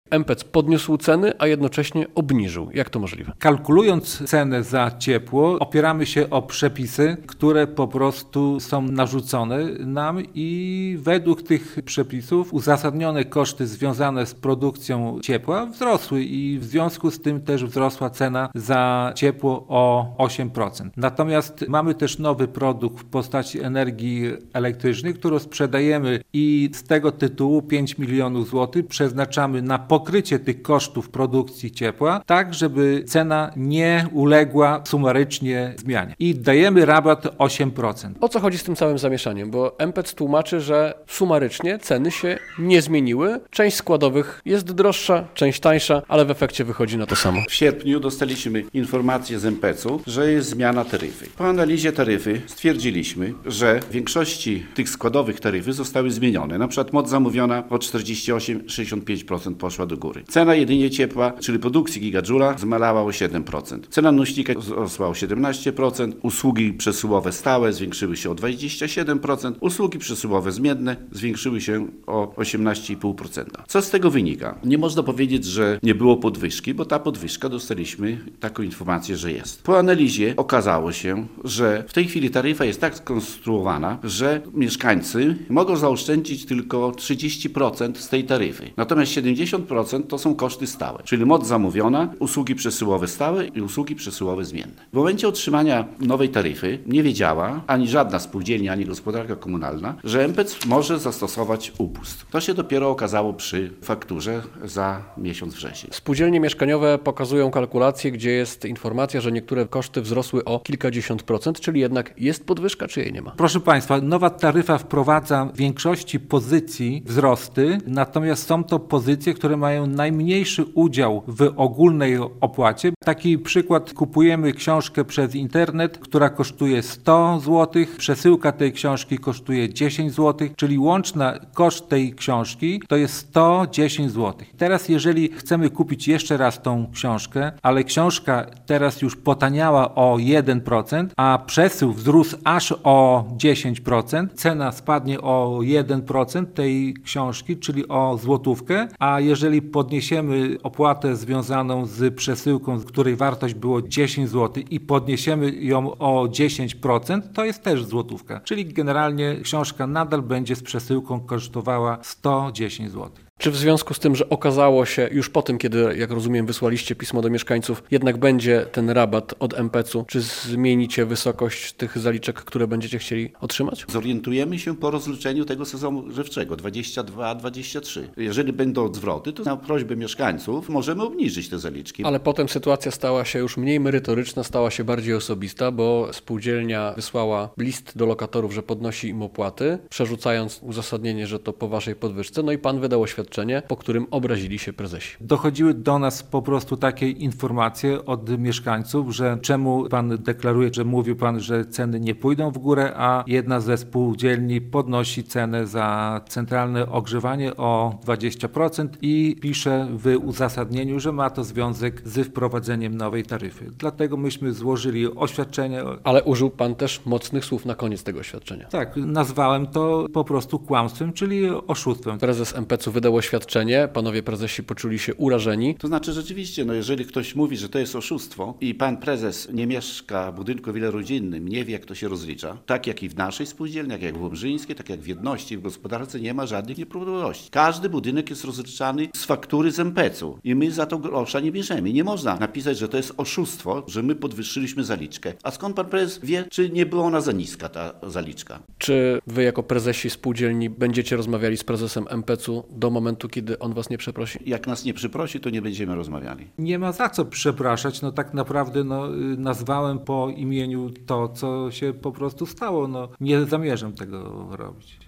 MPC podniósł ceny, a jednocześnie obniżył. Jak to możliwe? Kalkulując cenę za ciepło, opieramy się o przepisy, które po prostu są narzucone nam i według tych przepisów uzasadnione koszty związane z produkcją ciepła wzrosły i w związku z tym też wzrosła cena za ciepło o 8%. Natomiast mamy też nowy produkt w postaci energii elektrycznej, którą sprzedajemy i z tego tytułu 5 milionów złotych przeznaczamy na pokrycie tych kosztów produkcji ciepła, tak żeby cena nie uległa sumarycznie zmianie. I dajemy rabat 8%. O co chodzi z tym całym zamieszaniem? Bo MPC tłumaczy, że sumarycznie ceny się nie zmieniły. Część składowych jest droższa, część tańsza, ale w efekcie wychodzi na to samo. W sierpniu dostaliśmy informację z MPC-u, że jest zmiana taryfy. Po analizie taryfy stwierdziliśmy, że w większości tych składowych taryfy zostały zmienione. Na przykład moc zamówiona o 48-65% poszła do góry. Cena jedynie ciepła, czyli produkcji gigadżula, zmalała o 7%. Cena nośnika wzrosła o 17%, usługi przesyłowe stałe zwiększyły się o 27%, usługi przesyłowe zmienne zwiększyły się o 18,5%. Co z tego wynika? Nie można powiedzieć, że nie było podwyżki, bo ta podwyżka dostaliśmy taką informację, że jest. Po analizie okazało się, że w tej chwili taryfa jest tak skonstruowana, że mieszkańcy mogą zaoszczędzić tylko 30% z tej taryfy. Natomiast 70% to są koszty stałe, czyli moc zamówiona, usługi przesyłowe stałe i usługi przesyłowe zmienne. W momencie otrzymania nowej taryfy nie wiedziała ani żadna spółdzielnia, ani gospodarka komunalna, że MPC może zastosować upust. To się dopiero okazało przy fakturze za miesiąc wrzesień. Spółdzielnie mieszkaniowe pokazują kalkulacje, gdzie jest informacja, że niektóre koszty wzrosły o kilkadziesiąt procent, czyli jednak jest podwyżka, czy jej nie ma? Proszę Państwa, nowa taryfa wprowadza w większości pozycji wzrosty, natomiast są to pozycje, które mają najmniejszy udział w ogólnej opłacie. Taki przykład: kupujemy książkę przez internet, która kosztuje 100 zł, przesyłka tej książki kosztuje 10 zł, czyli łączny koszt tej książki to jest 110 zł. Teraz jeżeli chcemy kupić jeszcze raz tą książkę, ale książka teraz już potaniała o 1%, a przesył wzrósł aż o 10%, cena spadnie o 1% tej książki, czyli o złotówkę, a jeżeli podniesiemy opłatę związaną z przesyłką, której wartość było 10 zł i podniesiemy ją o 10%, to jest też złotówka. Czyli generalnie książka nadal będzie z przesyłką kosztowała 110 zł. Czy w związku z tym, że okazało się już po tym, kiedy, jak rozumiem, wysłaliście pismo do mieszkańców, jednak będzie ten rabat od MPC-u, czy zmienicie wysokość tych zaliczek, które będziecie chcieli otrzymać? Zorientujemy się po rozliczeniu tego sezonu grzewczego 22-23. Jeżeli będą odwroty, to na prośbę mieszkańców możemy obniżyć te zaliczki. Ale potem sytuacja stała się już mniej merytoryczna, stała się bardziej osobista, bo spółdzielnia wysłała list do lokatorów, że podnosi im opłaty, przerzucając uzasadnienie, że to po waszej podwyżce, no i pan wydał oświadczenie, po którym obrazili się prezesi. Dochodziły do nas po prostu takie informacje od mieszkańców, że czemu pan deklaruje, że mówił pan, że ceny nie pójdą w górę, a jedna ze spółdzielni podnosi cenę za centralne ogrzewanie o 20% i pisze w uzasadnieniu, że ma to związek z wprowadzeniem nowej taryfy. Dlatego myśmy złożyli oświadczenie. Ale użył pan też mocnych słów na koniec tego oświadczenia. Tak, nazwałem to po prostu kłamstwem, czyli oszustwem. Prezes MPC-u wydał oświadczenie, panowie prezesi poczuli się urażeni. To znaczy rzeczywiście, jeżeli ktoś mówi, że to jest oszustwo i pan prezes nie mieszka w budynku wielorodzinnym, nie wie jak to się rozlicza, tak jak i w naszej spółdzielni, jak w Łobrzyńskiej, tak jak w Jedności, w gospodarce nie ma żadnych nieprawidłowości. Każdy budynek jest rozliczany z faktury z MPC-u i my za to grosza nie bierzemy. Nie można napisać, że to jest oszustwo, że my podwyższyliśmy zaliczkę. A skąd pan prezes wie, czy nie była ona za niska, ta zaliczka? Czy wy jako prezesi spółdzielni będziecie rozmawiali z prezesem MPC-u do momentu, kiedy on was nie przeprosi? Jak nas nie przeprosi, to nie będziemy rozmawiali. Nie ma za co przepraszać. Tak naprawdę nazwałem po imieniu to, co się po prostu stało. Nie zamierzam tego robić.